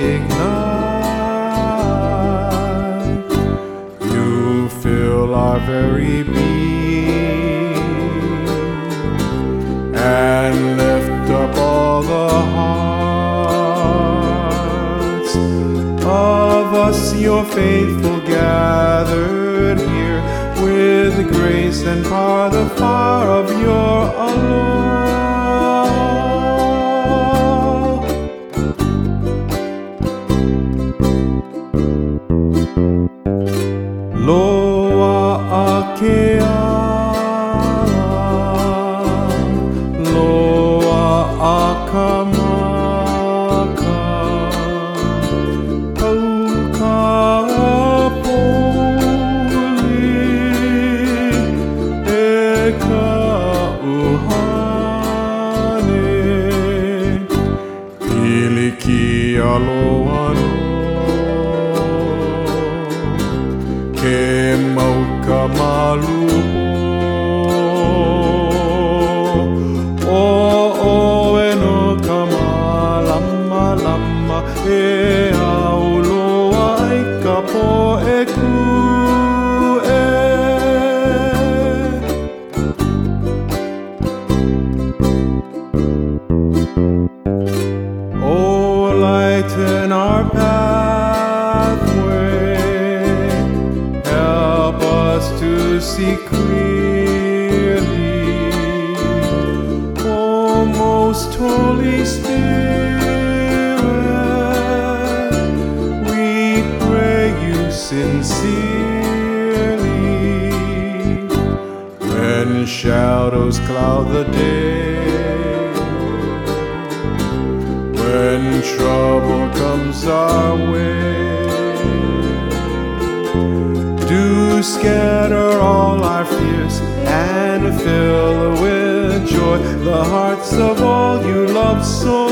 ignite. You fill our very being and lift up all the hearts of us, your faithful, gathered here with the grace and power, the fire of your allure. Loa akea, loa akamaka, pauka poli, eka uhane, piliki aloha no. Ke mauka maluho o e no ka malama lama e auloa i ka po e ku e. Oh, lighten our pathway, help us to see clearly. Oh, most Holy Spirit, we pray you sincerely. When shadows cloud the day, when trouble comes our way, do scatter all our fears and fill with joy the hearts of all you love so